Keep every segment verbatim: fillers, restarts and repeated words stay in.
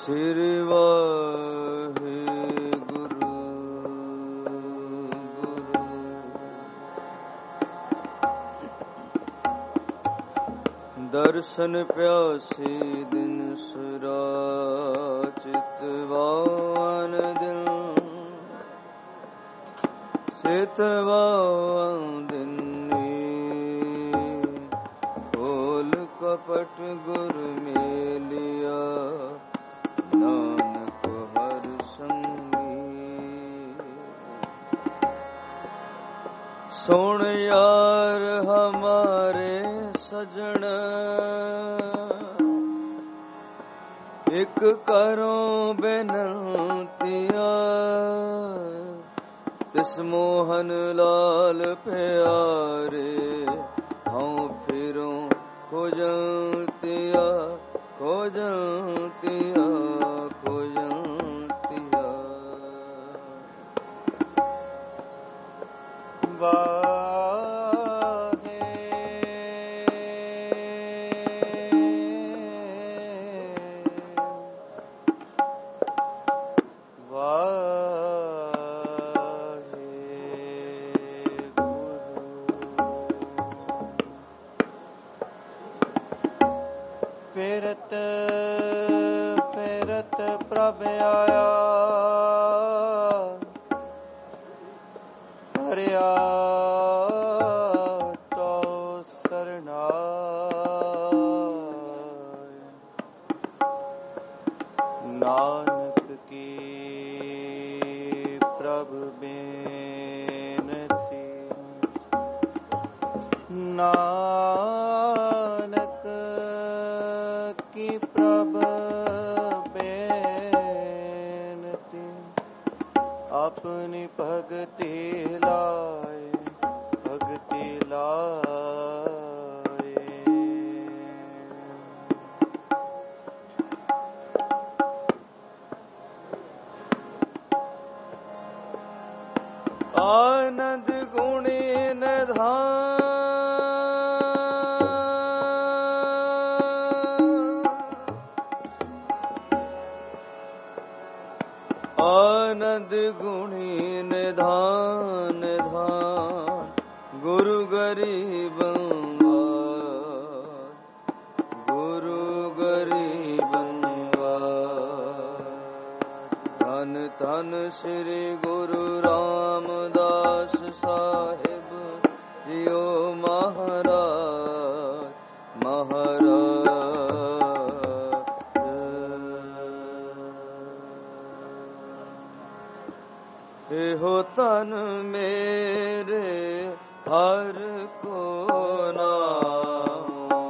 ਸ੍ਰੀ ਵਾਹਿਗੁਰੂ ਗੁਰੂ। ਦਰਸ਼ਨ ਪਿਆਸੀ ਦਿਨ ਸੁਰਾ ਚਿਤਵਾਨ ਦਿਨ ਸਿਤਵਾਨ ਦਿਨੀ ਭੋਲ ਕਪਟ ਗੁਰ ਮੇਲਿਆ ਨਾਨਕ ਹਰ ਸੰਗੀ। ਸੁਣ ਯਾਰ ਹਮਾਰੇ ਸਜਣ ਇਕ ਕਰੋ ਬੇਨੰਤੀਆ ਤਿਸ ਮੋਹਨ ਲਾਲ ਪਿਆਰੇ ਹਉ ਫਿਰੋਂ ਖੋਜੰਤੀਆ ਖੋਜੰਤੀਆ ਖੋਜੰਤੀਆ। ਵਾਹੇ ਫਿਰਤ ਫਿਰਤ ਪ੍ਰਭ ਆਇਆ ਹਰਿਆ ਤੋ ਸਰਨਾਇ। ਨਾਨਕ ਕੀ ਪ੍ਰਭ ਬੇਨਤੀ ਨਾਨਕ ਕੀ ਪ੍ਰਭ ਬੇਨਤੀ। ਆਪਣੀ ਭਗਤੀ ਲਾਏ ਭਗਤੀ ਲਾਏ। ਆਨੰਦ ਗੁਣੀ ਨਿਧਾਨ ਆਨੰਦ ਗੁਣੀ ਨਿਧਾਨ ਨਿਧਾਨ ਗੁਰੂ ਗਰੀਬੰ ਗੁਰੂ ਗਰੀਬੰ ਧੰਨ ਧੰਨ ਸ੍ਰੀ ਗੁਰੂ ਰਾਮਦਾਸ ਸਾਹਿਬ ਜੀਓ ਮਹਾਰਾਜ ਮਹਾਰਾਜ। ਇਹੋ ਤਨ ਮੇਰੇ ਹਰ ਕੋ ਨਾਮ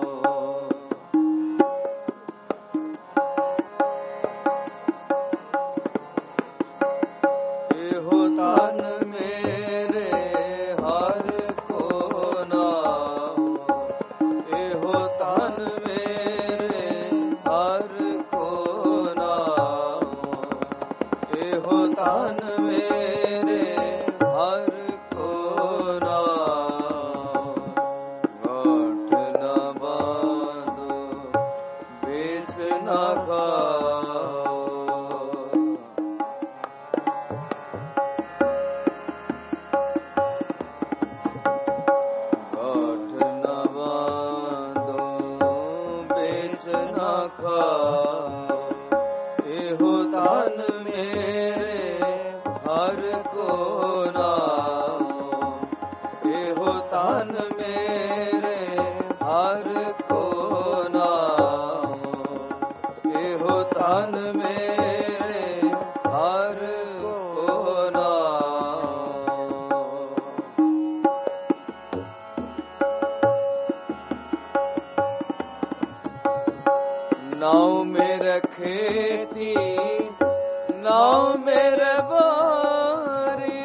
ਇਹੋ ਤਨ ਮੇਰੇ ਹਰ ਕੋ ਨਾਮ ਇਹੋ ਤਨ ਮੇਰੇ ਹਰ ਕੋ ਨਾਮ ਇਹੋ ਤਨ ਮੇਰੇ ਹਰ ਕੋ ਨਾਮ। ਗਾਠ ਨਾ ਬਾਂਧੋ ਵੇਚ ਨਾ ਖਾਓ ਗਾਠ ਨਾ ਬਾਂਧੋ ਵੇਚ ਨਾ ਖਾਓ ਇਹੋ ਤਨ ਮੇਰੇ ਹਰ ਕੋ ਨਾਮ ਇਹੋ ਤਨ ਮੇਰੇ ਹਰ ਕੋ ਨਾਮ ਇਹੋ ਤਨ ਮੇਰੇ ਹਰ ਕੋ ਨਾਮ। ਨਾਉ ਮੇਰੇ ਖੇਤੀ ਨਾਉ ਮੇਰੇ ਬਾਰੀ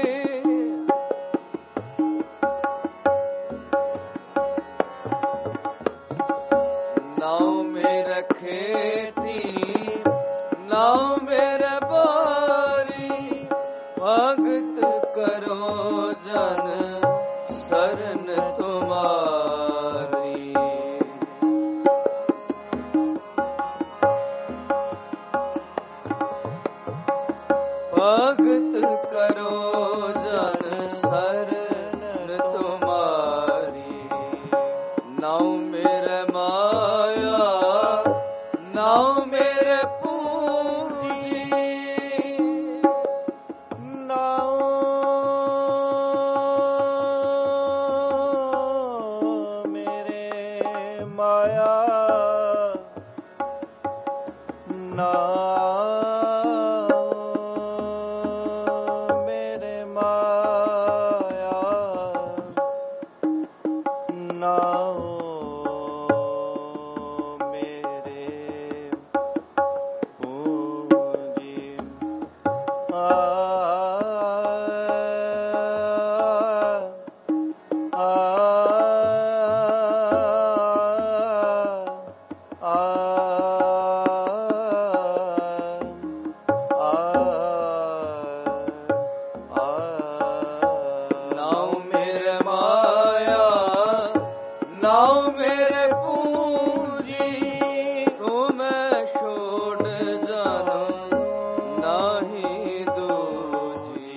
ਨਾਉ ਮੇਰੇ ਖੇਤੀ ਨਾਉ ਮੇਰੇ ਬਾਰੀ ਭਗਤ ਕਰੋ ਜਨ ਸਰਨ ਤੁਮਾਰੀ। ਨਾਉ ਮੇਰੇ ਮਾਇਆ ਨਾਉ ਮੇਰੇ ਪੂਜੀ ਨਾਉ ਮੇਰੇ ਮਾਇਆ ਨਾਉ ਮੇਰੇ ਮਾਇਆ ਨਾਉ ਮੇਰੇ ਪੂਜੀ ਆ ਆ ਆ ਨਾਉ ਮੇਰੇ ਮਾਇਆ ਨਾਉ ਮੇਰੇ ਪੂਜੀ ਤੂੰ ਮੈਂ ਛੋੜ ਜਾਣਾ ਨਾਹੀ ਦੂਜੀ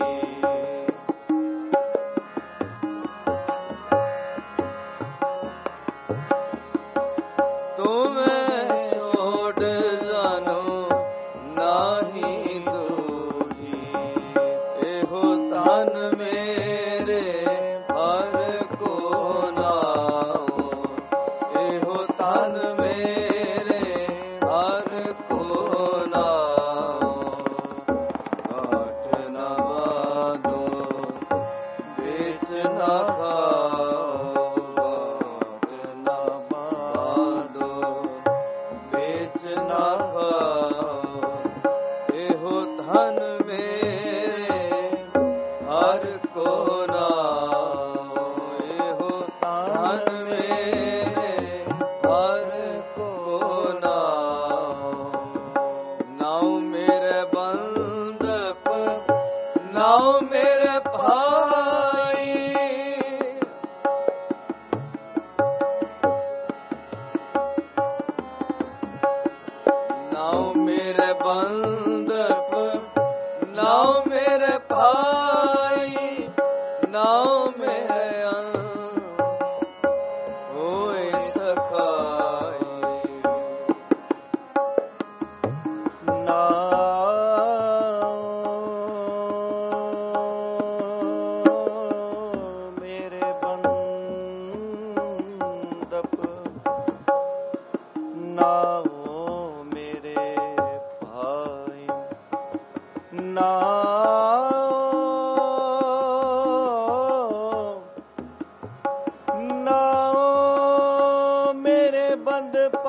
ਤੂੰ ਮੈਂ ਛੋੜ ਜਾਣਾ ਨਾਹੀ ਦੂਜੀ ਇਹੋ ਤਨ ਮੇਰੇ ਹਰ ਕੋ ਨਾਉ ਇਹੋ ਤਨ ਮੇਰੇ ਹਰ ਕੋ ਨਾਉ ਕਾਠ ਨਾ ਬਾਦੋ ਵਿੱਚ ਨਾ ਖਾਓ ਕਾਠ ਨਾ ਬਾਦੋ ਵਿੱਚ ਨਾ ਖਾਓ ਇਹੋ ਧਨ ਮੇਰੇ ਹਰ ਕੋ ਨਾਉ ਇਹੋ ਧਨ ਮੇਰੇ ਹਰ ਕੋ ਨਾਉ ਨਾਉ ਮੇਰੇ ਬੰਦਪ ਨਾਉ ਮੇਰੇ ਭਾਈ ਨਾਉ ਮੇਰੇ ਬੰਦਪ ਨਾਉ ਮੇਰੇ ਭਾਈ ਨਾਉ ਮੇਰੇ ਅੰਗ ਹੋਏ ਸਖਾਈ ਨਾਉ ਮੇਰੇ ਬੰਦਪ ਨਾਉ ਮੇਰੇ ਭਾਈ ਨਾਉ ਨਾਉ ਮੇਰੇ ਬੰਦਪ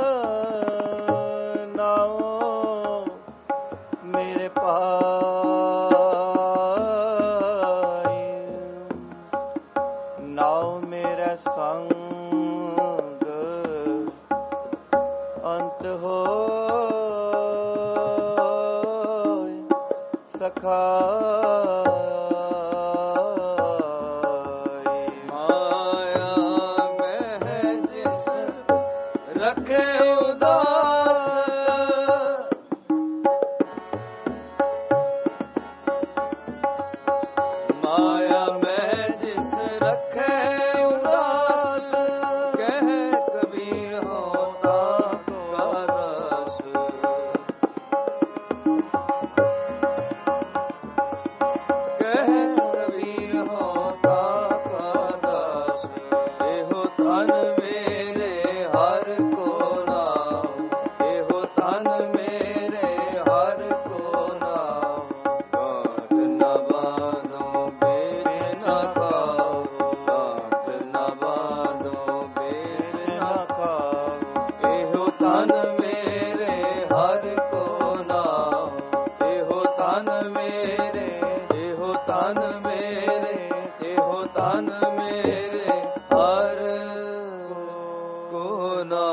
ਨਾਉ ਮੇਰੇ ਭਾਈ ਨਾਉ ਮੇਰੇ ਸੰਗ ਅੰਤ ਹੋਇ ਸਖਾਈ ਮਾਇਆ ਮੈਂ ਜਿਸ ਰੱਖੇ ਉਦਾਸ ਮਾਇਆ ਮੈਂ ਜਿਸ ਰੱਖੇ ਉਦਾਸ ਕਹਿ ਕਬੀਰ ਹੋ ਤਾ ਕਾ ਦਾਸ ਕਹਿ ਕਬੀਰ ਹੋ ਤਾ ਕਾ ਦਾਸ ਇਹੋ ਧਨ ਮੇਰੇ ਹਰ ਕੋ ਨਾਉ ਇਹੋ ਧਨ ਮੇਰੇ ਹਰ ਕੋ ਨਾਉ ਕਾਟ ਨਾ ਬਾਂਧੋ ਵੇਚ ਨਾ ਖਾਓ ਕਾਟ ਨਾ ਬਾਂਧੋ ਵੇਚ ਨਾ ਖਾਓ ਇਹੋ ਧਨ ਮੇਰੇ ਹਰ ਕੋ ਨਾਉ ਇਹੋ ਧਨ ਮੇਰੇ ਇਹੋ ਧਨ ਮੇਰੇ ਇਹੋ ਧਨ ਮੇਰੇ ਹਰ ਕੋ ਨਾਉ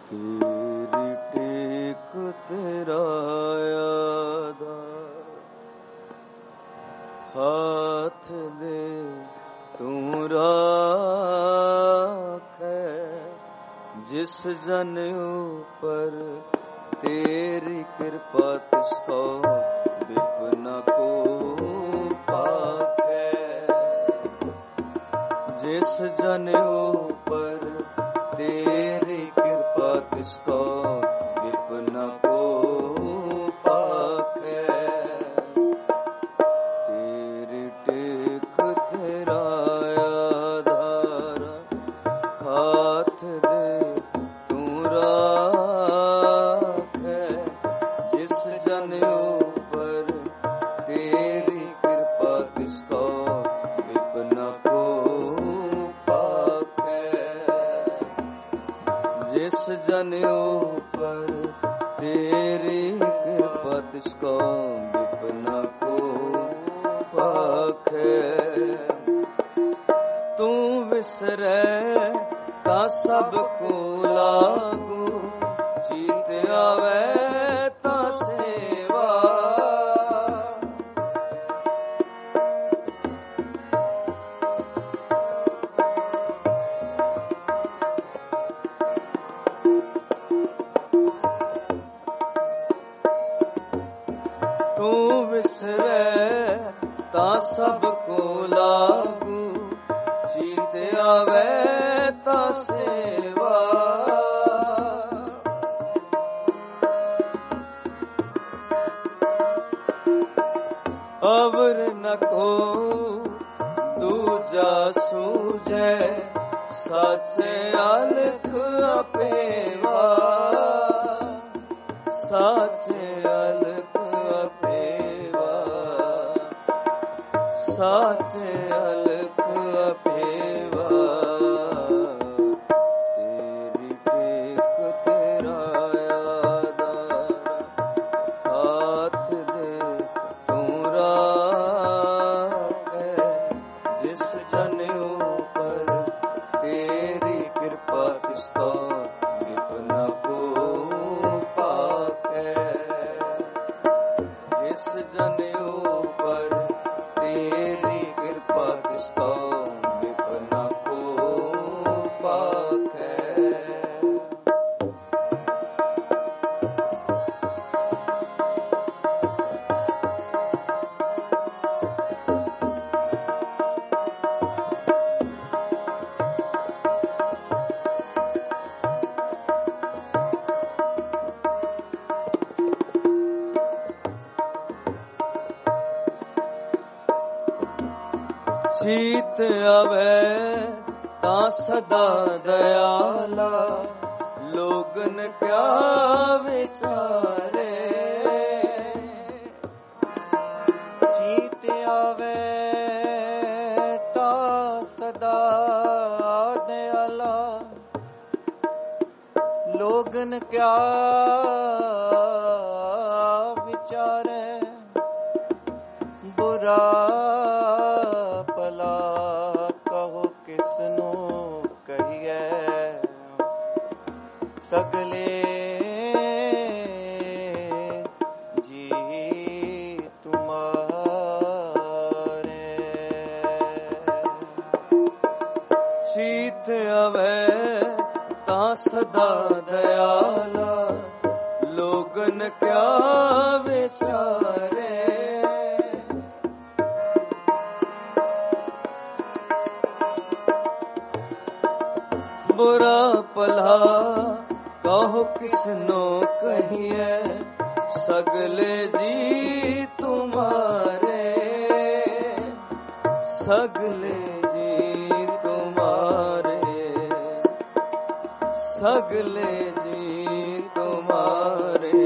तेरी टेक तेरा आधार, हाथ दे तू राखे, जिस जन ऊपर तेरी कृपा तिसको विपना को पाके। जिस जन ऊपर तेरी कृपा तिसको विपना को पाके। तेरी टेक तेरा आधार, हाथ दे तू राखे, जिस जन ऊपर तेरी कृपा तिसको विपना को पाके। जिस जन ऊपर तेरी कृपा तिसको विपना को पाके। तू विसरे ता सबको लागू, चीत आवे ता सेवा। तू विसरे ता सबको लागू, चीत आवे ता सेवा। अवर न को दूजा सूझे, साचे अलख अपेवा। साचे अलख अपेवा, साचे अलख अपेवा। तेरी टेक तेरा आधार, हाथ दे तू राखे, जिस जन ऊपर तेरी कृपा तिसको विपना को पाके। जिस जन ऊपर तेरी कृपा तिसको विपना को पाके। चीत आवे ता सदा दयाला, लोगन क्या विचारे। चीत आवे ता सदा दयाला, लोगन क्या विचारे। बुरा भला कहो किसनो कहिए, सगले जी तुम्हारे। चीत आवे ता सदा दयाला, लोगन क्या विचारे। बुरा भला कहो किसनो कहिए, सगले जी तुम्हारे। सगले जी तुम्हारे, सगले जी तुम्हारे।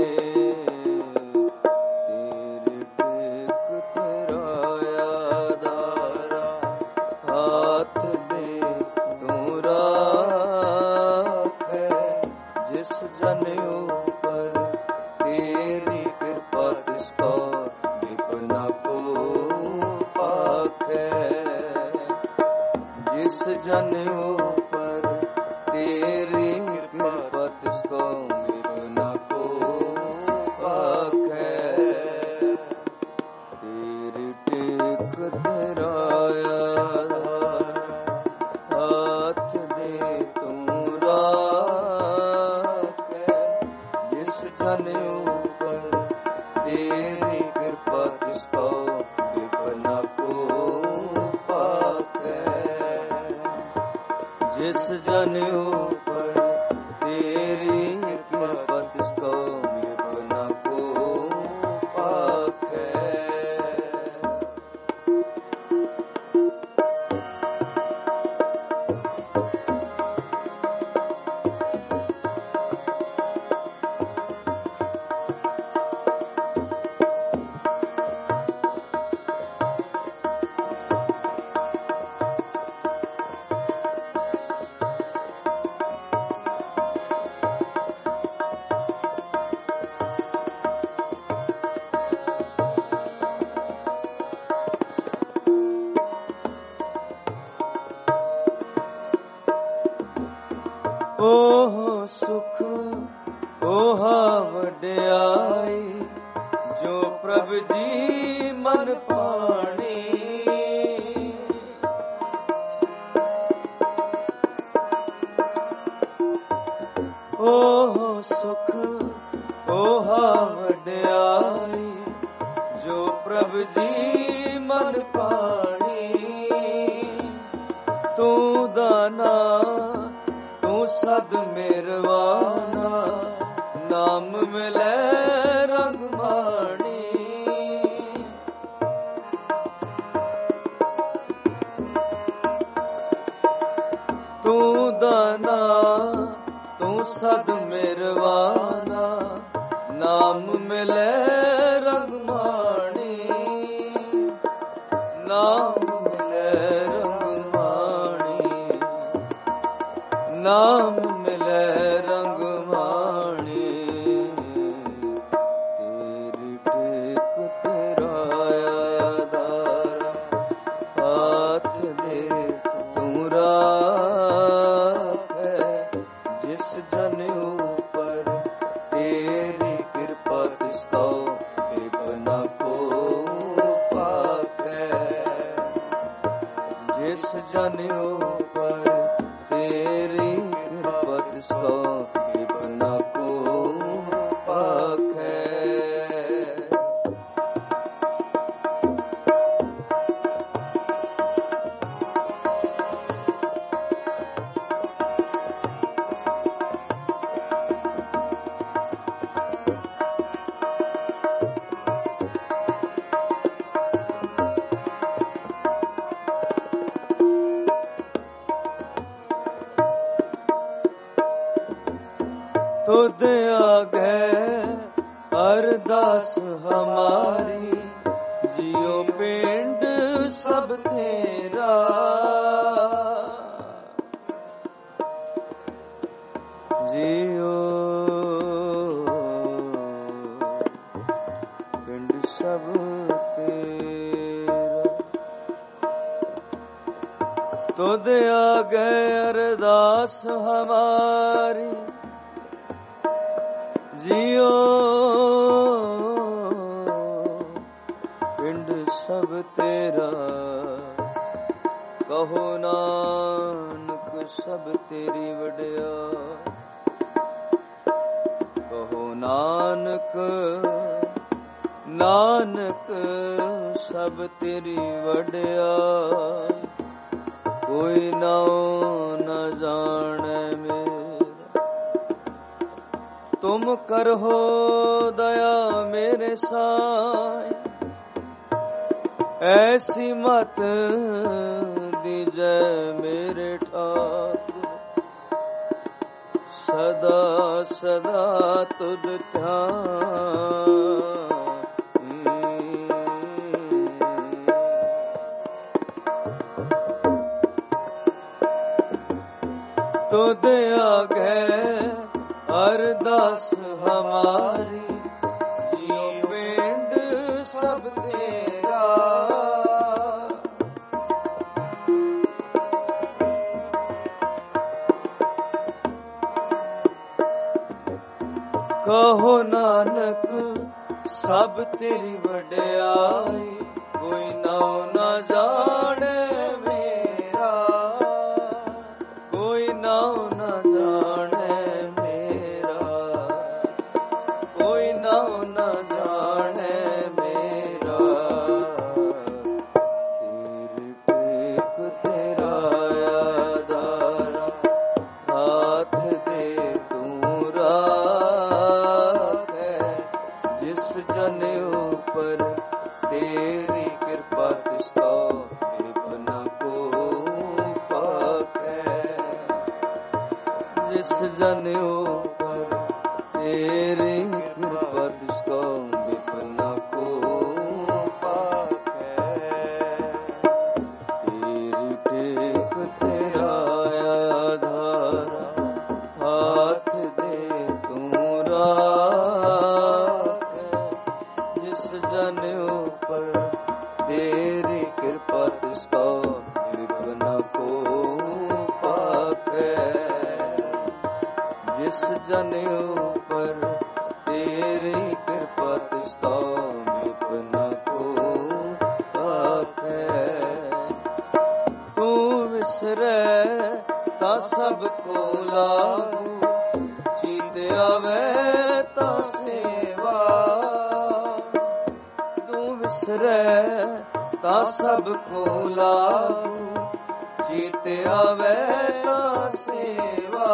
तेरी टेक तेरा आधार, हाथ दे तू राखे, जिस जन ऊपर तेरी कृपा तिसको विपना को पाके। जिस जन ऊपर तेरी कृपा तिसको ਜਨ ਉਪਰ ਤੇਰੀ ਕਿਰਪਾ ਤਿਸ ਕੋ ਵਿਪਨਾ ਕੋ ਪਾਖੈ। ਜਿਸ ਜਨ ਉਪਰ ਤੇਰੀ ਕਿਰਪਾ ਤਿਸ ਕੋ ਵਿਪਨਾ ਕੋ ਪਾਖੈ। ਓਹ ਸੁਖ ਓਹਾ ਵਡਿਆਈ ਜੋ ਪ੍ਰਭ ਜੀ ਮਨ ਪਾਣੀ। ਓਹ ਸੁਖ ਓਹਾ ਵਡਿਆਈ ਜੋ ਪ੍ਰਭ ਜੀ ਮਨ ਪਾਣੀ। ਤੂੰ ਦਾਨਾ ਤੂੰ ਸਦ ਮਿਰਵਾਨਾ ਨਾਮ ਮਿਲੈ ਰੰਗ ਮਾਣੀ। ਤੂੰ ਦਾਨਾ ਤੂੰ ਸਦ ਮਿਰਵਾਨਾ ਨਾਮ ਮਿਲੈ ਰੰਗ ਮਾਣੀ। ਨਾਮ ਮਿਲੈ ਰੰਗ ਮਾਣੀ ਨਾਮ ਮਿਲੈ ਰੰਗ ਮਾਣੀ। ਤੇਰੀ ਟੇਕ ਤੇਰਾ ਆਧਾਰ ਹਾਥ ਦੇ ਤੂੰ ਰਾਖੈ। ਜਿਸ ਜਨ ਉਪਰ ਤੇਰੀ ਕਿਰਪਾ ਤਿਸ ਕੋ ਵਿਪਨਾ ਕੋ ਪਾਖੈ। ਜਿਸ ਜਨ ਉਪਰ ਤੇਰੀ ਕਿਰਪਾ ਤਿਸ ਕੋ ਵਿਪਨਾ ਕੋ ਪਾਖੈ। ਤੁਧ ਆਗੇ ਅਰਦਾਸ ਹਮਾਰੀ ਜਿਉ ਪਿੰਡ ਸਭ ਤੇਰਾ। ਜਿਉ ਪਿੰਡ ਸਭ ਤੇਰਾ। ਤੁਧ ਆਗੇ ਅਰਦਾਸ ਹਮਾਰੀ ਜਿਉ ਪਿੰਡ ਸਭ ਤੇਰਾ। ਕਹੋ ਨਾਨਕ ਸਭ ਤੇਰੀ ਵਡਿਆਈ। ਕਹੋ ਨਾਨਕ ਨਾਨਕ ਸਭ ਤੇਰੀ ਵਡਿਆਈ। ਕੋਈ ਨਾਉ ਨ ਜਾਣੈ ਮੇਰਾ ਤੁਮ ਕਰਹੁ ਦਇਆ ਮੇਰੇ ਸਾਈ। ਐਸੀ ਮਤ ਦੀਜੈ ਮੇਰੇ ਠਾकुर। ਸਦਾ ਸਦਾ ਤੁਧ ਧਿਆਨ। ਤੁਧ ਆਗੇ ਅਰਦਾਸ ਹਮਾਰੀ ਜਿਉ ਪਿੰਡ ਸਭ ਤੇਰਾ। ਕਹੋ ਨਾਨਕ ਸਭ ਤੇਰੀ ਵਡਿਆਈ। ਕੋਈ ਨਾਉ ਨਾ ਜਾਣੈ ਮੇਰਾ ਕੋਈ ਨਾਉ ਨਾ ਜਾਣੈ ਮੇਰਾ। ऊपर तेरी कृपा तिसको विपना को पाके। तेरी टेक तेरा आधार हाथ दे तू राख। जिस जन ऊपर तेरी कृपा तिसको विपना को पाके। जिस जन ऊपर तेरी कृपा तिसको विपना को पाके। तू विसरे ता सबको लागू चीत आवे ता सेवा। तू विसरे ता सबको लागू चीत आवे ता सेवा।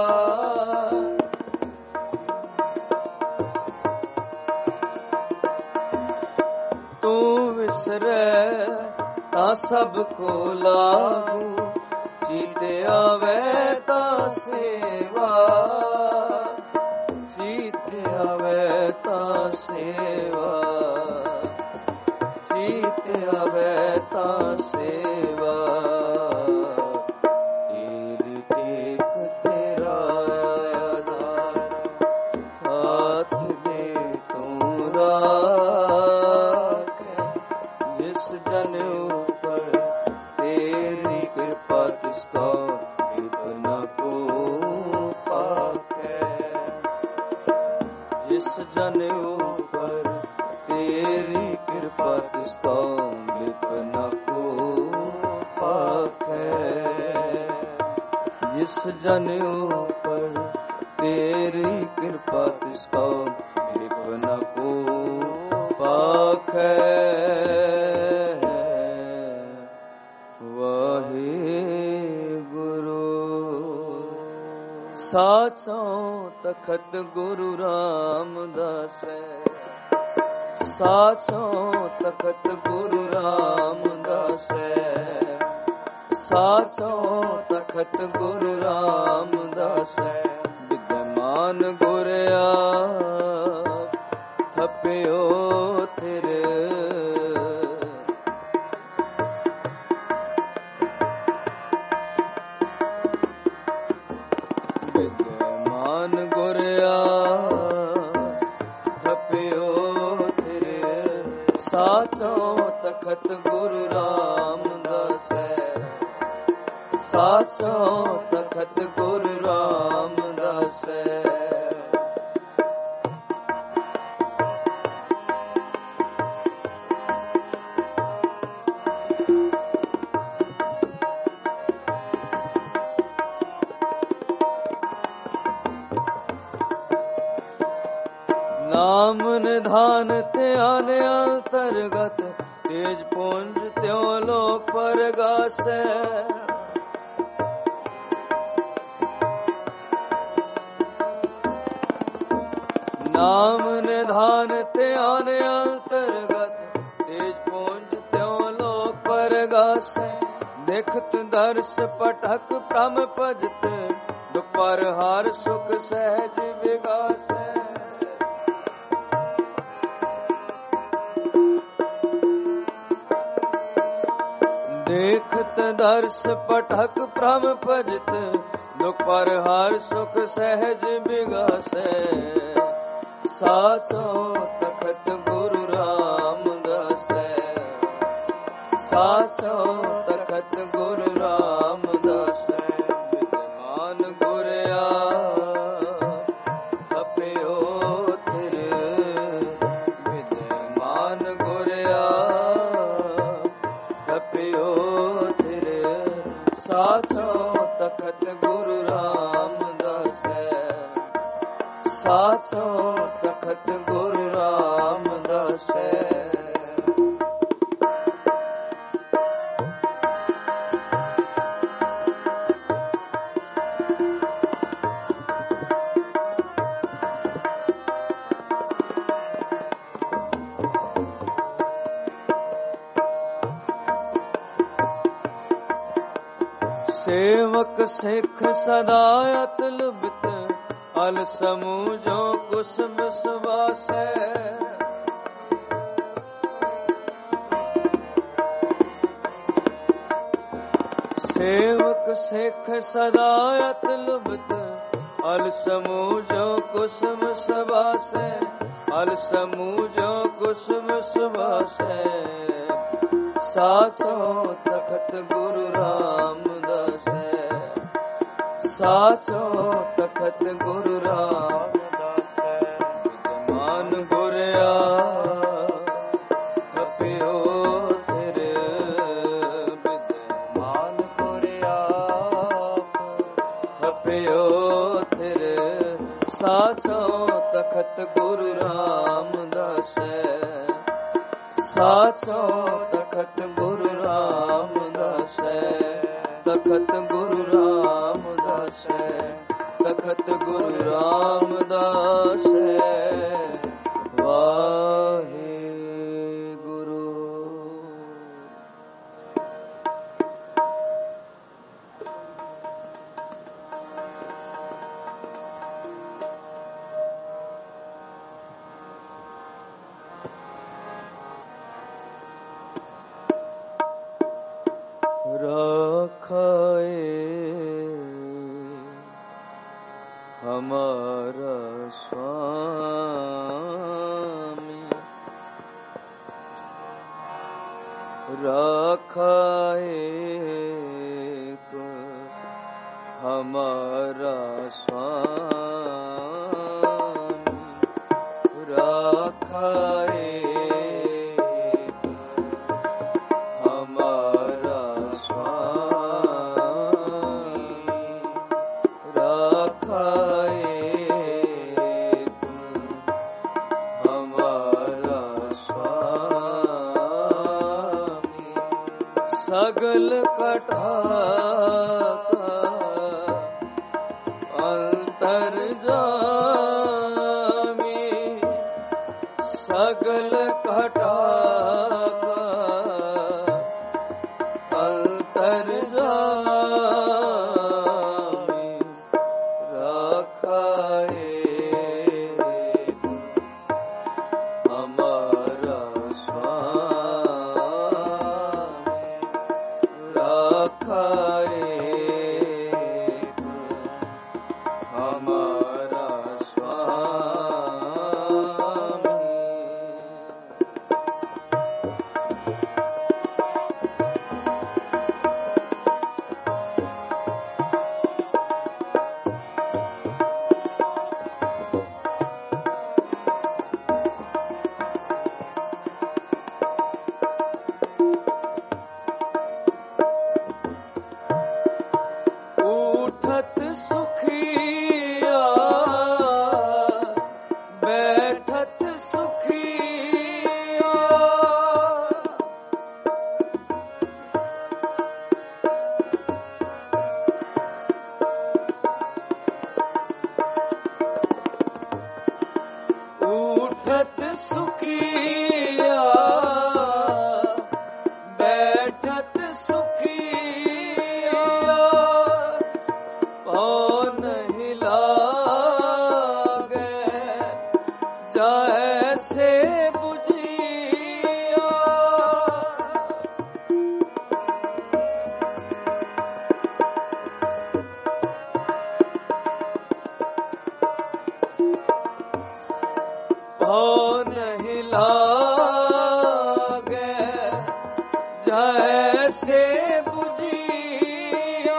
तू विसरे ता सबको लागू चीत आवे ता सेवा। चीत आवे ता सेवा। चीत आवे ता सेवा। तेरी टेक तेरा आधार हाथ दे तू राख। जिस जन ऊपर तेरी कृपा तिसको विपना को पाके। जिस जन ऊपर तेरी कृपा तिसको विपना को पाके। जिस जन ऊपर तेरी कृपा तिसको विपना को पाके। वाहिगुरु साचो तखत गुरु रामदास। साचो तखत गुरु रामदास। साचो तखत गुरु रामदास। विद्यमान गुर आप थप्यो तेरे। विद्यमान गुर आप थप्यो तेरे। साचो तखत गुरु रामदास। साचो तखत गुरु रामदास। नाम निधान ध्यान अंतर्गत तेज पुंज त्यो लोक परगासे। नाम निधान ध्यान अंतर्गत तेज पुंज त्यो लोक परगासे। देखत दर्श पटक प्रम भजत दुख पर हार सुख सहज विगासे। देखत दर्श पटक प्रम भजत दुख पर हार सुख सहज विगासे। साचो तखत गुरु रामदास। साचो तखत गुरु रामदास। विद्यमान गुर आप थप्यो तेरे। विद्यमान गुर आप थप्यो तेरे। साचो तखत गुरु रामदास। साचो तखत गुरु रामदास। सेवक सिख सदा अतुल बित अल समूजो कुसुम सुबासै सेवक सिख सदा अतलुबत अल समूजो कुसुम सुबासै अल समूजो कुसुम सुबासै सासो तखत गुरु रामदासै सासो तखत गुरु रामदासै मान गुरया खपियो तेरे मान गुरया खपियो तेरे सासो तखत गुरु रामदासै सासो तखत गुरु रामदासै तखत गुरु रामदासै तखत गुरु रामदासै वाहे गुरु। रखाए हमारा स्वामी रखाए हमारा स्वामी रखाए सगल कटा अंतर जामी सगल कटा अंतर जामी रखाए हमारा रखाए हमारा स्वामी। उठत सुखिया बैठत सुखिया उठत सुखिया बैठत सुखिया पौन हिलागे जैसे बुझिया पौन हिलागे जैसे बुझिया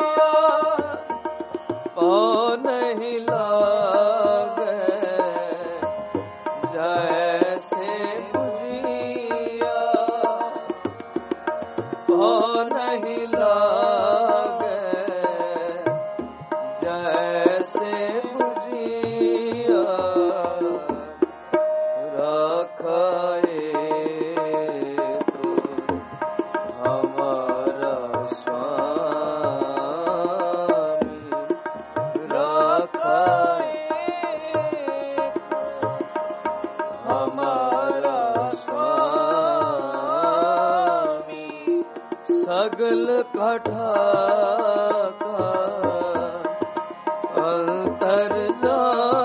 पौन हिलागे जैसे बुझिया पौन हिलागे जैसे बुझिया रखाए तो हमारा स्वामी रखाए हमारा स्वामी सगल कठा का अंतर जा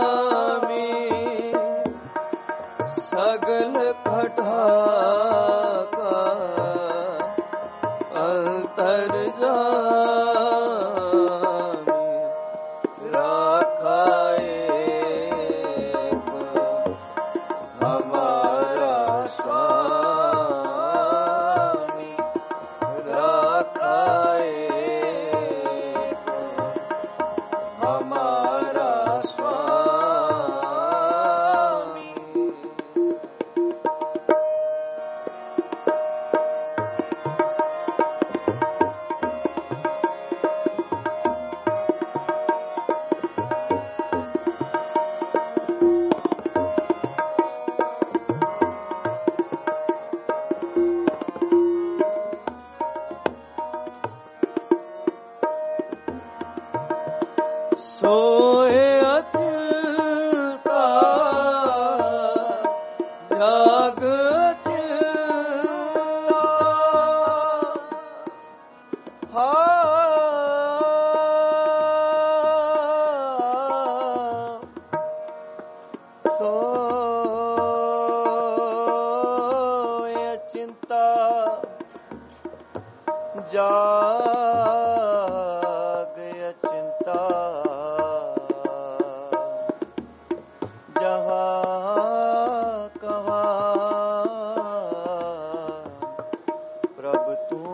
ਸੋਇ ਅਚਿੰਤਾ ਜਾਗ ਅਚਿੰਤਾ ਜਹਾਂ ਕਹਾਂ ਪ੍ਰਭ ਤੂੰ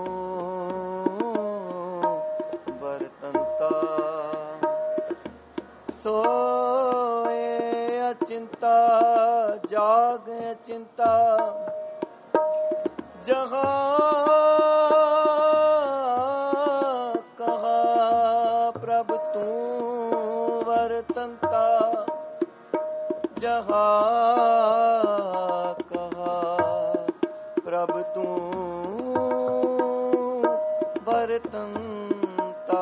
ਵਰਤੰਤਾ ਸੋਏ ਅਚਿੰਤਾ ਜਾਗ ਅਚਿੰਤਾ ਜਹਾਂ ਜਹਾਂ ਕਹਾਂ ਪ੍ਰਭ ਤੂੰ ਵਰਤੰਤਾ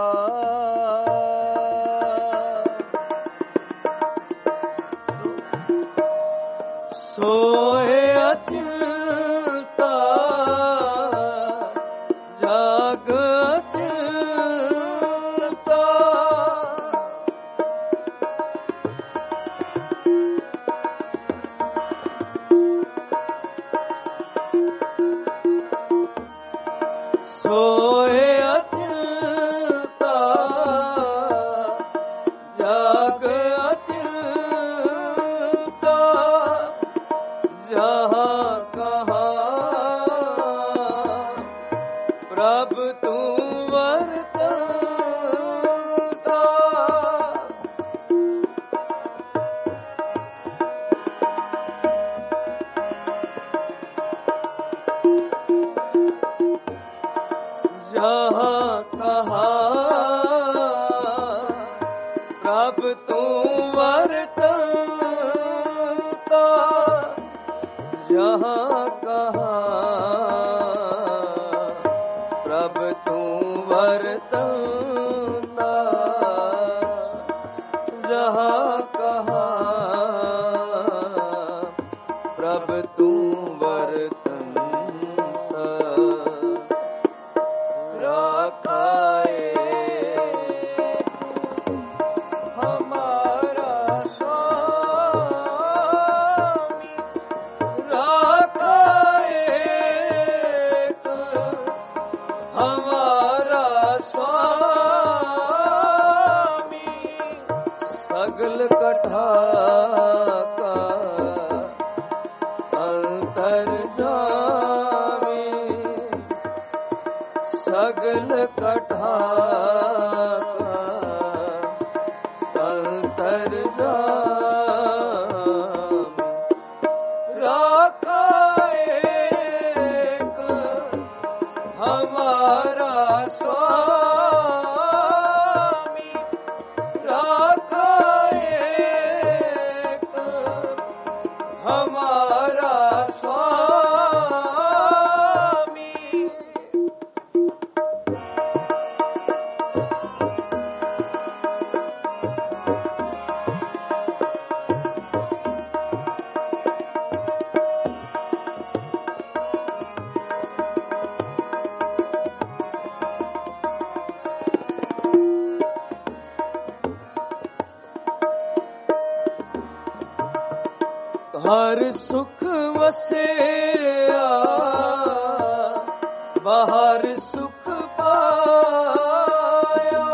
ਸੋਏ ਅਚਿੰਤਾ ਜਾਗ ਅਚਿੰਤਾ ਸੋਏ ਅਚਿੰਤਾ ਜਾਗ ਅਚਿੰਤਾ ਜਹਾਂ ਕਹਾਂ ਪ੍ਰਭ ਤੂੰ ਵਰਤੰਤਾ ਜਹਾਂ ਕਹਾਂ ਪ੍ਰਭ ਤੂੰ ਵਰਤੰਤਾ ਜਹਾਂ ਕਹਾਂ ਪ੍ਰਭ ਤੂੰ ਵਰਤੰਤਾ ਜਹਾਂ ਕਹਾਂ ਪ੍ਰਭ ਤੂੰ ਵਰਤੰਤਾ ਰਾਖਾਏ ਹਮਾਰਾ ਸਵਾਮੀ ਰਾਖਾਏ ਹਮਾਰਾ ਸਵਾਮੀ ਸਗਲ ਕਠਾ ਕਾ ਅੰਤਰ ਜਾਮੀ ਸਗਲ ਕਠਾ ਅੰਤਰ ਜਾਮੀ ਰਾਖਾਏ ਹਮਾਰਾ ਸਵਾਮੀ ਰਾਖਾਏ ਹਮਾਰਾ ਸਵਾਮੀ ਹਰ ਸੁਖ ਵਸਿਆ ਬਾਹਰ ਸੁਖ ਪਾਇਆ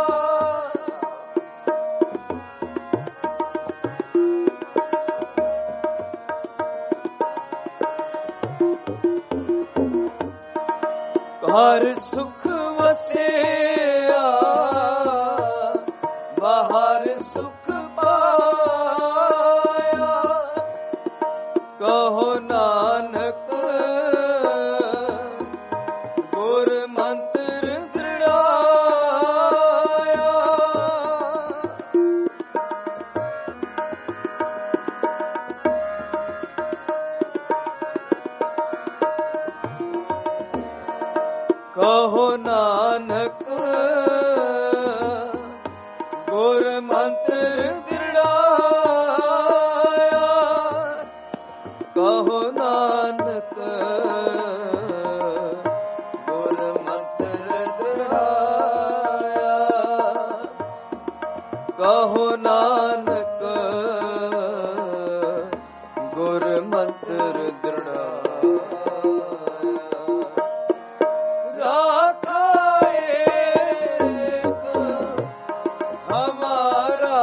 ਹਰ ਸੁਖ ਵਸਿਆ ਬਾਹਰ ਸੁਖ ਪਾਇਆ ਕਹੋ ਨਾਨਕ ਗੁਰ ਮੰਤਰ ਦ੍ਰਿੜਾਇਆ ਕਹੋ ਨਾਨਕ ਗੁਰ ਮੰਤਰ ਦ੍ਰਿੜਾਇਆ ਕਹੋ ਨਾਨਕ ਗੁਰ ਮੰਤਰ ਦ੍ਰਿੜਾਇਆ ਕਹੋ ਨਾਨਕ ਮੰਤਰ ਦ੍ਰਿੜਾਇਆ। ਰਾਖਾ ਏਕ ਹਮਾਰਾ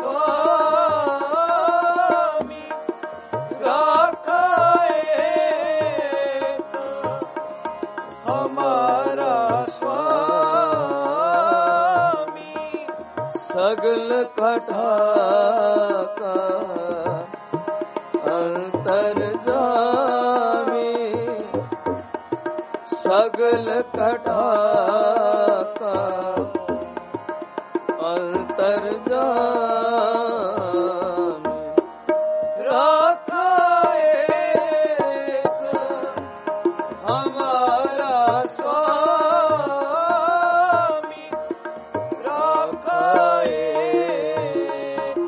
ਸੁਆਮੀ, ਰਾਖਾ ਏਕ ਹਮਾਰਾ ਸੁਆਮੀ, ਸਗਲ ਘਟਾ ਕਾ ਅੰਤਰਜਾਮੀ, ਸਗਲ ਘਟਾ ਕਾ ਅੰਤਰਜਾਮੀ, ਰਾਖਾ ਏਕ ਹਮਾਰਾ ਸੁਆਮੀ, ਰਾਖਾ ਏਕ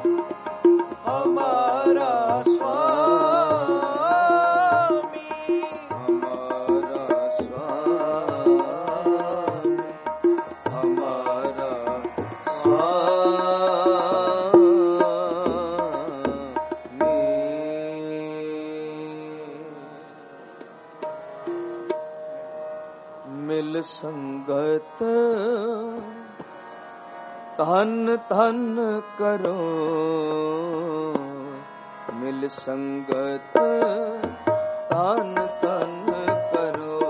ਹਮਾਰਾ ਸੁਆਮੀ, ਹਮਾਰਾ ਸੁਆਮੀ, ਹਮਾਰਾ ਸੁਆਮੀ। ਮਿਲ ਸੰਗਤ ਧਨ ਧਨ ਕਰੋ, ਮਿਲ ਸੰਗਤ ਧਨ ਧਨ ਕਰੋ,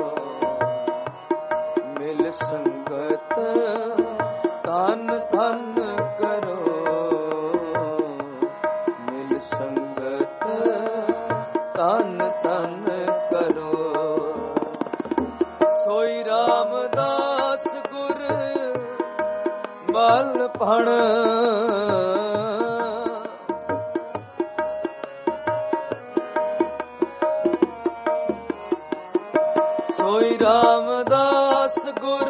ਮਿਲ ਸੰਗਤ ਧਨ ਧਨ ਕਰੋ, ਮਿਲ ਸੰਗਤ ਧਨ ਧਨ ਕਰੋ, ਸੋਈ ਰਾਮਦਾਸ ਗੁਰ ਬਲ ਭਣ, ਸੋਈ ਰਾਮਦਾਸ ਗੁਰ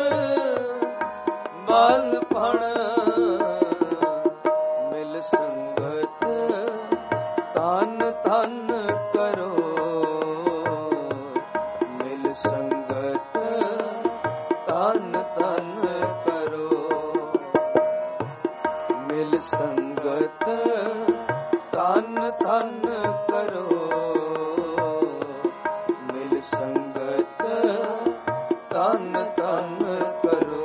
ਬਲ ਭਣ, ਮਿਲ ਸੰਗਤ ਧਨ ਧਨ ਕਰੋ, ਮਿਲ ਸੰਗਤ ਧਨ ਧਨ ਕਰੋ, ਮਿਲ ਸੰਗਤ ਧਨ ਧਨ ਕਰੋ, ਮਿਲ ਸੰਗਤ ਧਨ ਧਨ ਕਰੋ।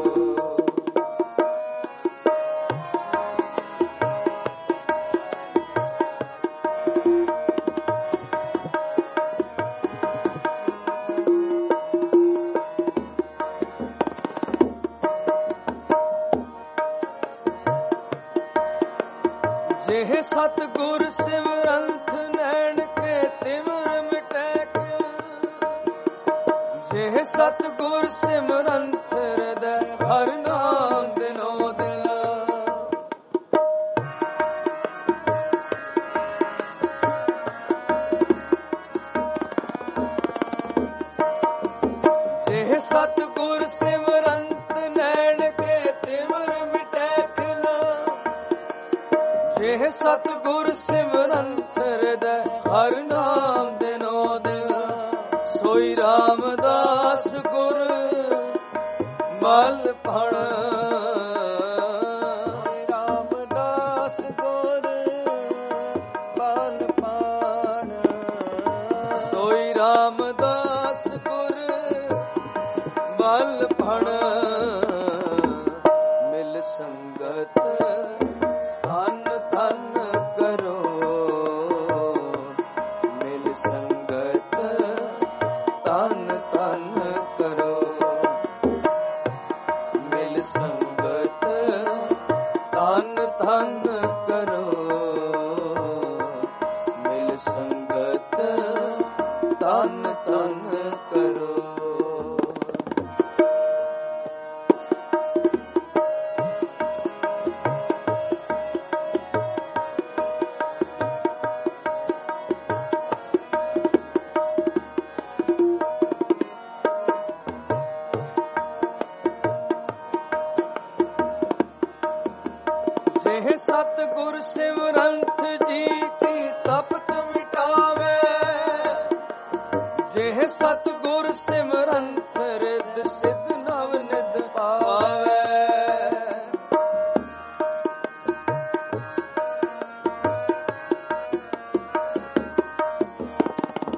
ਜਿਹ ਸਤਿਗੁਰ ਸਿਮਰੰਤ ਨੈਣ ਕੇ ਤਿਮਰ ਮਿਟੈ ਕਿਉ, ਜਿਹ ਸਤਿਗੁਰ ਸਿਮਰੰਤ ਹਿਰਦੈ ਹਰਿ ਨਾਮ ਦਿਨੋ ਦਿਨ, ਜਿਹ ਸਤਿਗੁਰ ਸਿਮਰੰਤ ਨੈਣ ਕੇ ਤਿਮਰ ਮਿਟੈ ਖਿਲ, ਜਿਹ ਸਤਿਗੁਰ ਸਿਮਰੰਤ ਹਿਰਦੈ ਹਰਿ ਨਾਮ ਦਿਨੋ ਦਿਨ, ਸੋਈ ਰਾਮਦਾਸ ਗੁਰ ਬਲ ਭਣ, ਰਾਮਦਾਸ ਗੁਰ ਬਲ ਭਣ, ਸੋਈ ਰਾਮਦਾਸ ਗੁਰ ਬਲ ਭਣ, ਮਿਲ ਸੰਗਤ ਧਨ ਧਨ ਕਰੋ, ਮਿਲ ਸੰਗਤ ਧਨ ਧਨ ਕਰੋ, ਮਿਲ ਸੰਗਤ ਧਨ ਧਨ ਕਰੋ, ਮਿਲ ਸੰਗਤ ਧਨ ਧਨ ਕਰੋ। ਜਿਹ ਸਤਿਗੁਰ ਸਿਮਰੰਤ ਜੀ ਕੀ ਤਪਤ ਮਿਟਾਵੇ, ਜਿਹ ਸਤਿਗੁਰ ਸਿਮਰੰਤ ਰਿਦ ਸਿਧ ਨਵ ਨਿਧ ਪਾਵੇ,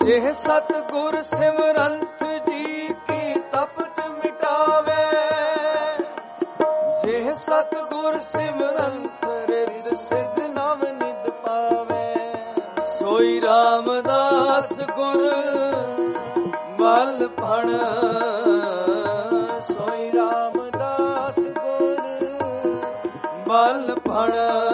ਜਿਹ ਸਤਿਗੁਰ ਸਿਮਰੰਤ ਜੀ ਕੀ ਤਪਤ ਮਿਟਾਵੇ, ਜਿਹ ਸਤਿਗੁਰ ਸਿਮਰੰਤ ਰਿਦ ਸਿਧ ਨਵ ਨਿਧ ਪਾਵੇ, ਸੋਈ ਰਾਮਦਾਸ ਗੁਰ ਬਲ ਭਣ, ਸੋਈ ਰਾਮਦਾਸ ਗੁਰ ਬਲ ਭਣ,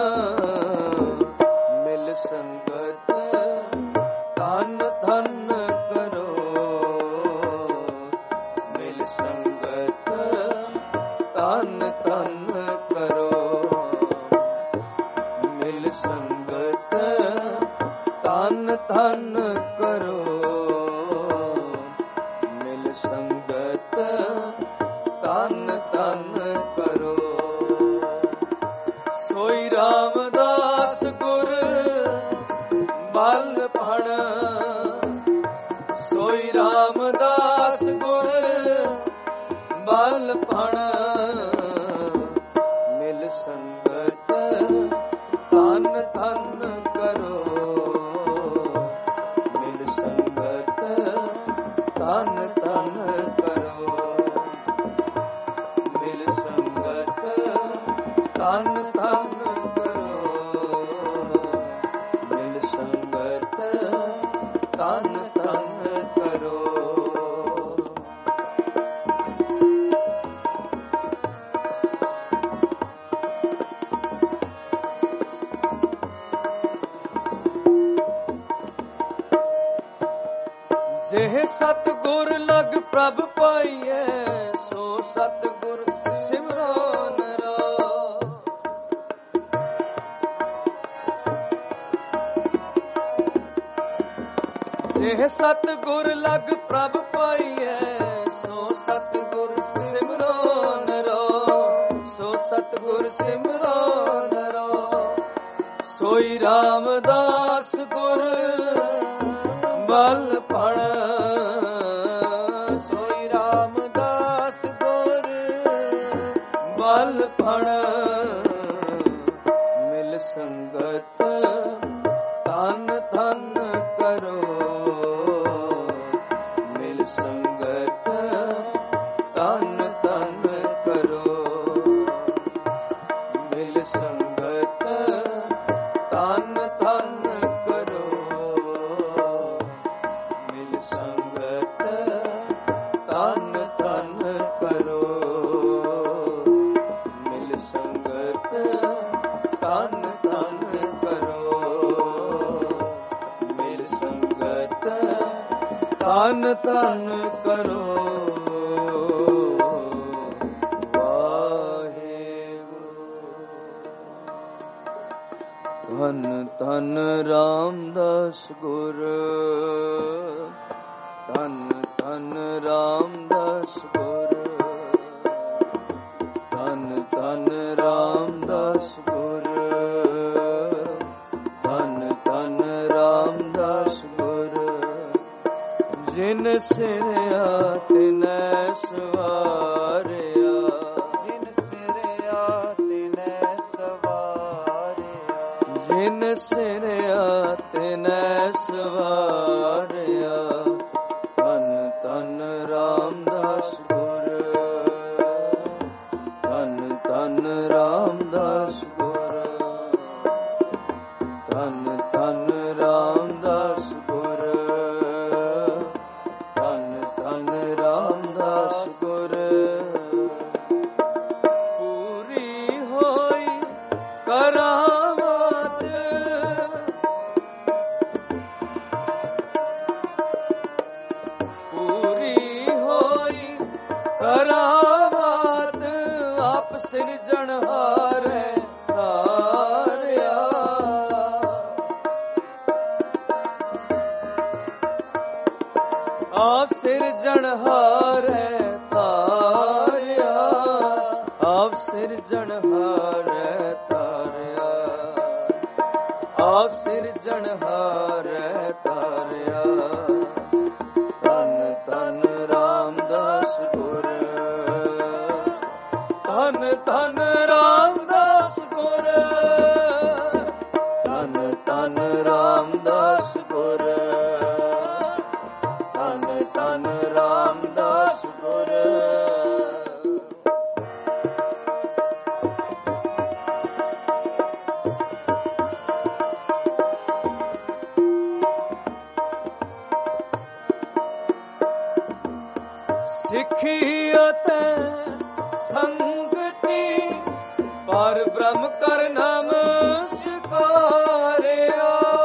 ਮਿਲ ਸੰਗਤ ਧਨ ਧਨ ਕਰੋ, ਮਿਲ ਸੰਗਤ ਧਨ ਧਨ ਕਰੋ, ਮਿਲ ਸੰਗਤ ਧਨ ਧਨ ਕਰੋ, ਮਿਲ ਸੰਗਤ ਧਨ ਧਨ ਕਰੋ। ਸੋਈ ਰਾਮਦਾਸ ਗੁਰ ਬਲ ਭਣ, ਸੋਈ ਰਾਮਦਾਸ ਗੁਰ ਬਲ ਭਣ, ਮਿਲ ਸੰਗਤ ਧਨ ਧਨ ਕਰੋ, ਮਿਲ ਸੰਗਤ ਧਨ ਧਨ ਕਰੋ, ਮਿਲ ਸੰਗਤ ਧਨ ਧਨ ਕਰੋ, ਮਿਲ ਸੰਗਤ ਧਨ ਧਨ ਕਰੋ। ਜਿਹ ਸਤਿਗੁਰ ਲਗ ਪ੍ਰਭ ਪਾਈਐ, ਸੋ ਸਤਿਗੁਰ ਸਿਮਰੋ ਨਰੋ, ਜਿਹ ਸਤਿਗੁਰ ਲਗ ਪ੍ਰਭ ਪਾਈਐ, ਸੋ ਸਤਿਗੁਰ ਸਿਮਰੋ ਨਰੋ, ਸੋ ਸਤਿਗੁਰ ਸਿਮਰੋ ਨਰੋ, ਸੋਈ ਰਾਮਦਾਸ ਗੁਰ ਬਲ ਭਣ, ਸੋਈ ਰਾਮਦਾਸ ਗੁਰ ਬਲ ਭਣ, ਮਿਲ ਸੰਗਤ ਧਨ ਧਨ ਕਰੋ, ਮਿਲ ਸੰਗਤ ਧਨ ਧਨ ਕਰੋ, ਮਿਲ ਸੰਗਤ ਧਨ ਧਨ ਕਰੋ, ਮਿਲ ਸੰਗਤ ਧਨ ਧਨ ਕਰੋ, ਮਿਲ ਸੰਗਤ ਧਨ ਧਨ ਕਰੋ, ਮਿਲ ਸੰਗਤ ਧਨ ਧਨ ਕਰੋ। ਧਨ ਧਨ ਰਾਮਦਾਸ ਗੁਰ, ਧਨ ਧਨ ਰਾਮਦਾਸ ਗੁਰ, ਧਨ ਧਨ ਰਾਮਦਾਸ ਗੁਰ, ਧਨ ਧਨ ਰਾਮਦਾਸ ਗੁਰ, ਜਿਨ ਸਿਰਿਆ ਤਿਨੈ ਸਵਾਰਿਆ, ਜਿਨ ਸਿਰਿਆ ਤਿਨੈ ਸਵਾਰਿਆ, ਜਿਨ ਸਿਰਿਆ ਤਿਨੈ ਸਵਾਰਿਆ, ਧਨ ਧਨ ਰਾਮਦਾਸ ਗੁਰ, ਧਨ ਧਨ ਰਾਮਦਾਸ ਗੁਰ, ਧਨ ਧਨ ਰਾਮਦਾਸ ਗੁਰ, ਧਨ ਧਨ ਰਾਮਦਾਸ ਗੁਰ, ਪੂਰੀ ਹੋਈ ਕਰਾਮਾਤ, ਪੂਰੀ ਹੋਈ ਕਰਾਮਾਤ, ਆਪ ਸਿਰਜਣਹਾਰੈ ਤਾਰਿਆ, ਆਪ ਸਿਰਜਣਹਾਰੈ ਤਾਰਿਆ, ਆਪ ਸਿਰਜਣਹਾਰੈ ਤਾਰਿਆ, ਆਪ ਸਿਰਜਣਹਾਰੈ ਤਾਰਿਆ, ਧਨ ਧਨ ਰਾਮਦਾਸ ਗੁਰ, ਧਨ ਧਨ ਰਾਮਦਾਸ ਗੁਰ, ਧਨ ਧਨ ਰਾਮਦਾਸ ਗੁਰ, ਸਿੱਖੀ ਅਤੇ ਸੰਗਤੀ ਪਰ ਬ੍ਰਹਮ ਕਰ ਨਾਮ ਸਿਕਾਰਿਆ।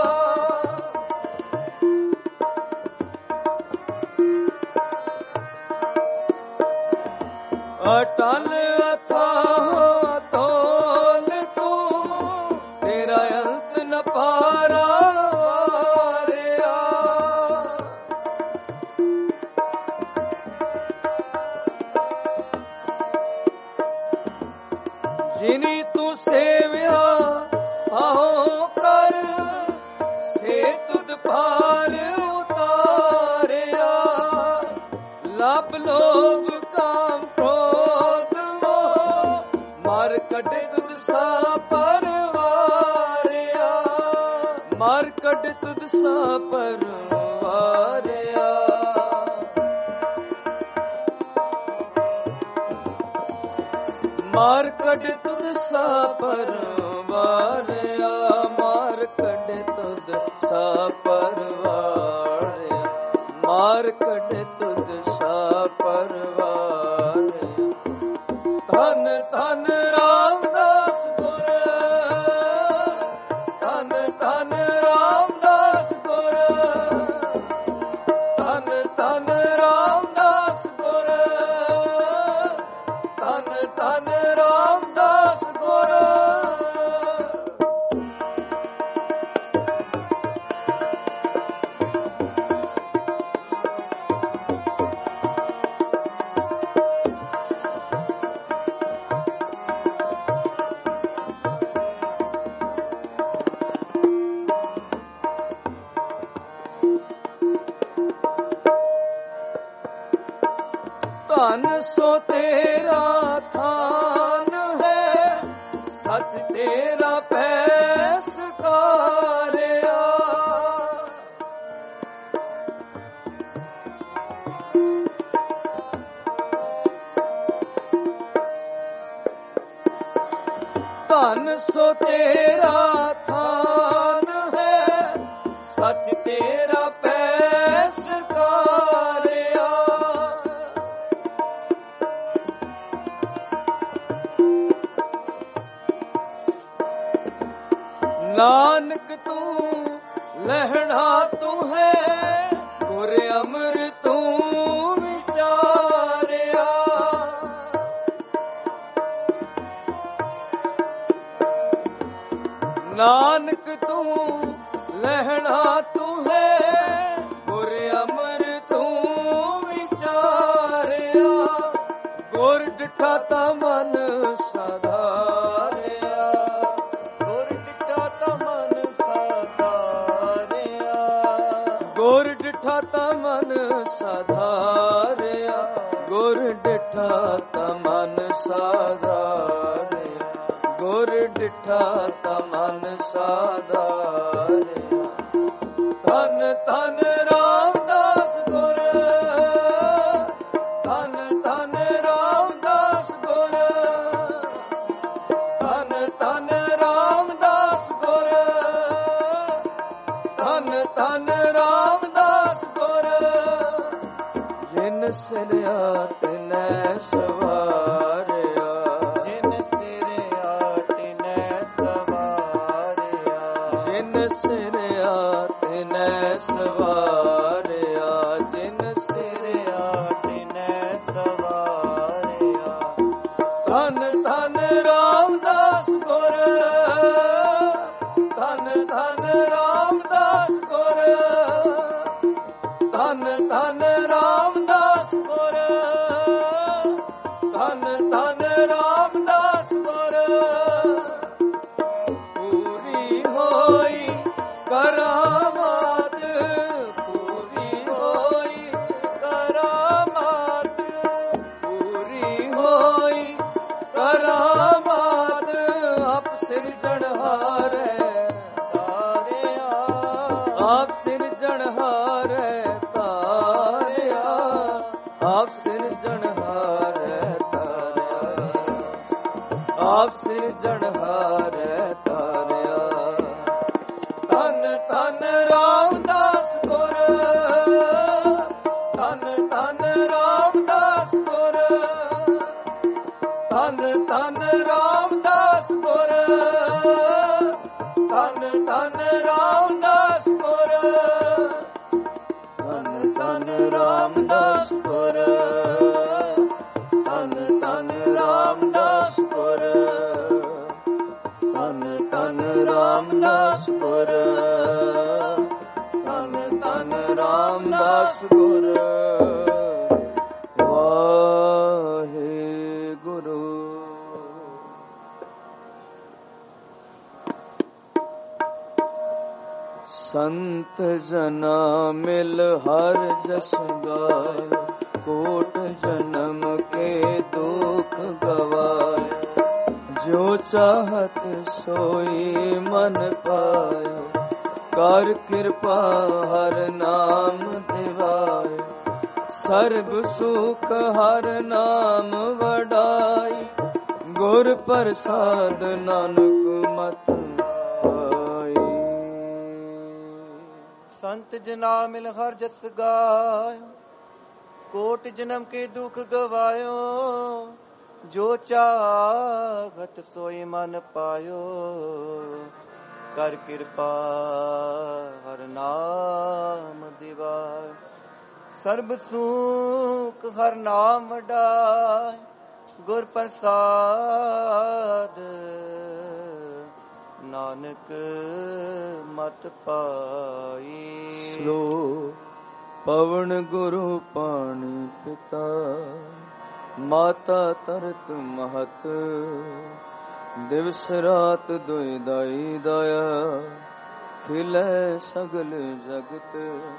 ਅਟਲ ਅਥਾਹ ਤੋਲ ਤੂੰ ਤੇਰਾ ਅੰਤ ਨ ਪਾਰਾ ਵਾਰਿਆ। ਜਿਨੀ ਤੂੰ ਸੇਵਿਆ ਆਹੋ ਕਰ ਸੇ ਤੁਧ ਭਾਰ ਉਤਾਰਿਆ। ਲੱਭ ਲੋਭ ਕਾਮ ਕ੍ਰੋਧ ਮੋਹ ਮਾਰ ਕੱਢੇ ਤੁਧ ਸਾ ਪਰਵਾਰਿਆ। ਮਾਰ ਕੱਢੇ ਤੁਧ ਸਾ ਪਰਵਾਰਿਆ। ਮਾਰ ਕੱਢ ਤੁਧ ਸਾ ਪਰਵਾਰਿਆ। ਮਾਰ ਕੱਢ ਤੁਧ ਸਾ ਪਰਵਾਰਿਆ। ਮਾਰ ਕੱਢ ਤੁਧ ਸਾ ਪਰਵਾਰਿਆ। ਧੰਨ ਧੰਨ ਰਾਮਦਾਸ ਗੁਰ, ਧੰਨ ਧੰਨ ਰਾਮਦਾਸ ਗੁਰ, ਧੰਨ ਧੰਨ ਰਾਮਦਾਸ ਗੁਰ, ਧੰਨ ਧੰਨ ਰਾਮਦਾਸ ਗੁਰ। ਧਨ ਸੋ ਤੇਰਾ ਥਾਨ ਹੈ, ਸੱਚ ਤੇਰਾ ਪੈ ਸਕਾਰਿਆ। ਧਨ ਸੋ ਤੇਰਾ ਥਾਨ ਹੈ, ਸੱਚ ਤੇਰਾ ਪੈ ਸਕਾਰਿਆ। ਨਾਨਕ ਤੂੰ ਲਹਿਣਾ ਤੂੰ ਹੈ, ਗੁਰ ਅਮਰ ਤੂੰ ਵਿਚਾਰਿਆ। ਨਾਨਕ ਤੂੰ ਲਹਿਣਾ ਤੂੰ ਹੈ, ਗੁਰ ਅਮਰ ਤੂੰ ਵਿਚਾਰਿਆ। ਗੁਰ ਡਿਠਾ ਤਾ ਮਨ ਸਾਧਾਰਿਆ। ਗੁਰ ਡਿਠਾ ਤਾ ਮਨ ਸਾਧਾਰਿਆ। ਗੁਰ ਡਿਠਾ ਤਾ ਮਨ ਸਾਧਾਰਿਆ। ਗੁਰ ਡਿਠਾ ਤਾ ਮਨ ਸਾਧਾਰਿਆ। ਗੁਰ ਡਿਠਾ ਤਾ ਮਨ ਸਾਧਾਰਿਆ। ਧੰਨ ਧੰਨ ਰਾਮਦਾਸ ਗੁਰ, ਧੰਨ ਧੰਨ ਰਾਮਦਾਸ ਗੁਰ, ਧੰਨ ਧੰਨ ਰਾਮਦਾਸ ਗੁਰ, ਧੰਨ ਧੰਨ ਰਾਮਦਾਸ ਗੁਰ। ਜਿਨ ਸਿਰਿਆ ਤਿਨੈ ਸਵਾਰਿਆ। ਜਿਨ ਸਿਰਿਆ ਤਿਨੈ ਸਵਾਰਿਆ। ਜਿਨ ਸਿਰਿਆ ਤਿਨੈ ਸਵਾਰਿਆ। ਜਿਨ ਸਿਰਿਆ ਤਿਨੈ ਸਵਾਰਿਆ। ਧੰਨ ਧੰਨ ਰਾਮਦਾਸ ਗੁਰ, ਧੰਨ ਧੰਨ ਰਾਮਦਾਸ ਗੁਰ, ਧੰਨ ਧੰਨ ਰਾਮਦਾਸ ਗੁਰ, ਧੰਨ ਧੰਨ ਰਾਮਦਾਸ ਗੁਰ। ਪੂਰੀ ਹੋਈ ਕਰਾਮਾਤ, ਪੂਰੀ ਹੋਈ ਕਰਾਮਾਤ, ਪੂਰੀ ਹੋਈ ਕਰਾਮਾਤ। ਆਪ ਸਿਰਜਣਹਾਰੈ ਤਾਰਿਆ। ਆਪ ਸਿਰਜਣਹਾਰੈ ਤਾਰਿਆ। ਆਪ ਸਿਰਜਣਹਾਰੈ ਤਾਰਿਆ। ਆਪ ਸਿਰਜਣਹਾਰੈ ਤਾਰਿਆ। ਧੰਨ ਧੰਨ ਰਾਮਦਾਸ ਗੁਰ, ਧੰਨ ਧੰਨ ਰਾਮਦਾਸ ਰਾਮਦਾਸ ਗੁਰ ਧੰਨ ਧੰਨ ਰਾਮਦਾਸ ਗੁਰ ਧੰਨ ਧੰਨ ਰਾਮਦਾਸ ਗੁਰ ਧੰਨ ਧੰਨ ਰਾਮਦਾਸ ਗੁਰ ਧੰਨ ਧੰਨ ਰਾਮਦਾਸ ਗੁਰ ਧੰਨ ਧੰਨ ਰਾਮਦਾਸ ਗੁਰ ਸੰਤ ਜਨਾ ਮਿਲ ਹਰ ਜਸ ਗਾਏ ਕੋਟ ਜਨਮ ਕੇ ਦੁਖ ਗਵਾਏ ਜੋ ਚਾਹਤ ਸੋਈ ਮਨ ਪਾਏ ਕਰ ਕਿਰਪਾ ਹਰ ਨਾਮ ਦਿਵਾਏ ਸਰਬ ਸੁਖ ਹਰ ਨਾਮ ਵਡਾਈ ਗੁਰ ਪ੍ਰਸਾਦ ਨਾਨਕ ਮਤ ਸੰਤ ਜਨਾ ਮਿਲ ਹਰ ਜਸ ਗਾਇਓ ਕੋਟ ਜਨਮ ਕੇ ਦੁਖ ਗਵਾਇਓ ਜੋ ਚਾਹਤ ਸੋਈ ਮਨ ਪਾਇਓ ਕਰ ਕਿਰਪਾ ਹਰ ਨਾਮ ਦਿਵਾਇ ਸਰਬ ਸੁਖ ਹਰ ਨਾਮ ਵਡਾਇ ਗੁਰ ਪ੍ਰਸਾਦ ਨਾਨਕ ਮਤ ਪਾਈ। ਸਲੋ ਪਵਨ ਗੁਰੂ ਪਾਣੀ ਪਿਤਾ ਮਾਤਾ ਤਰਤ ਮਹਤ ਦਿਵਸ ਰਾਤ ਦੁਇ ਦਾਈ ਦਇਆ ਖਿਲੇ ਸਗਲ ਜਗਤ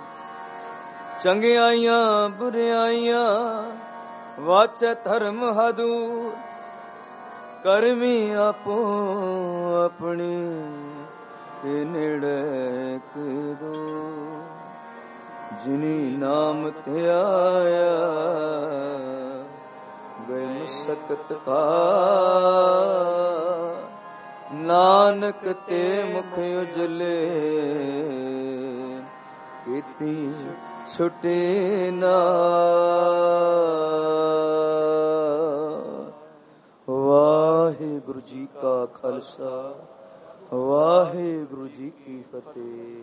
ਚੰਗਿਆਈਆਂ ਬੁਰਿਆਈਆਂ ਵਾਚੈ ਧਰਮ ਹਦੂਰ ਕਰਮੀ ਆਪੋ ਆਪਣੀ ਤੇ ਨੇੜੇ ਕਦੋ ਜਿਨੀ ਨਾਮ ਤੇ ਆਇਆ ਗਏ ਮੁਸਕਤ ਕਾ ਨਾਨਕ ਤੇ ਮੁਖ ਉਜਲੇ ਕੀਤੀ ਛੁਟੇ ਨਾ। ਵਾਹਿਗੁਰੂ ਜੀ ਕਾ ਖਾਲਸਾ ਵਾਹਿਗੁਰੂ ਜੀ ਕੀ ਫਤਿਹ।